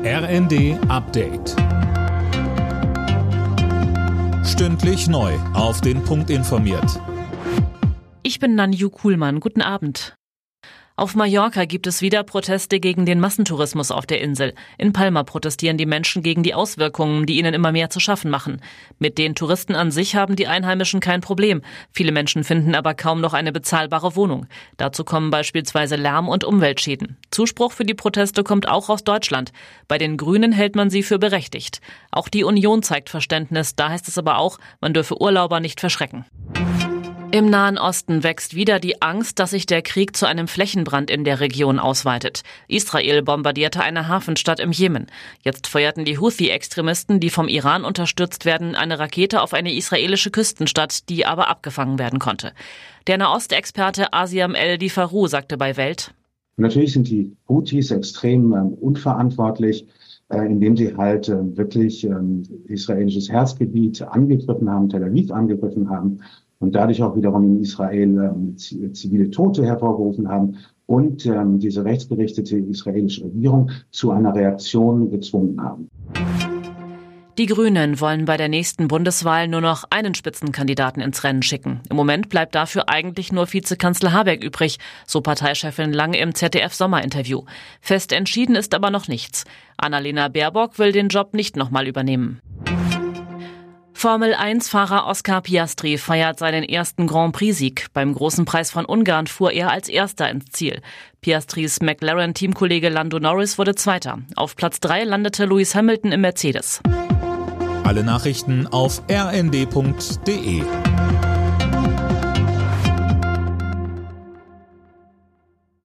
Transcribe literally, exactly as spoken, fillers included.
R N D Update. Stündlich neu auf den Punkt informiert. Ich bin Nanju Kuhlmann. Guten Abend. Auf Mallorca gibt es wieder Proteste gegen den Massentourismus auf der Insel. In Palma protestieren die Menschen gegen die Auswirkungen, die ihnen immer mehr zu schaffen machen. Mit den Touristen an sich haben die Einheimischen kein Problem. Viele Menschen finden aber kaum noch eine bezahlbare Wohnung. Dazu kommen beispielsweise Lärm- und Umweltschäden. Zuspruch für die Proteste kommt auch aus Deutschland. Bei den Grünen hält man sie für berechtigt. Auch die Union zeigt Verständnis. Da heißt es aber auch, man dürfe Urlauber nicht verschrecken. Im Nahen Osten wächst wieder die Angst, dass sich der Krieg zu einem Flächenbrand in der Region ausweitet. Israel bombardierte eine Hafenstadt im Jemen. Jetzt feuerten die Houthi-Extremisten, die vom Iran unterstützt werden, eine Rakete auf eine israelische Küstenstadt, die aber abgefangen werden konnte. Der Nahostexperte Asiam El-Difaru sagte bei Welt: Natürlich sind die Houthis extrem äh, unverantwortlich, äh, indem sie halt äh, wirklich äh, israelisches Herzgebiet angegriffen haben, Tel Aviv angegriffen haben. Und dadurch auch wiederum in Israel ähm, zivile Tote hervorgerufen haben und ähm, diese rechtsgerichtete israelische Regierung zu einer Reaktion gezwungen haben. Die Grünen wollen bei der nächsten Bundeswahl nur noch einen Spitzenkandidaten ins Rennen schicken. Im Moment bleibt dafür eigentlich nur Vizekanzler Habeck übrig, so Parteichefin Lange im Z D F-Sommerinterview. Fest entschieden ist aber noch nichts. Annalena Baerbock will den Job nicht nochmal übernehmen. Formel eins Fahrer Oscar Piastri feiert seinen ersten Grand Prix-Sieg. Beim Großen Preis von Ungarn fuhr er als Erster ins Ziel. Piastris McLaren-Teamkollege Lando Norris wurde Zweiter. Auf Platz drei landete Lewis Hamilton im Mercedes. Alle Nachrichten auf r n d punkt d e.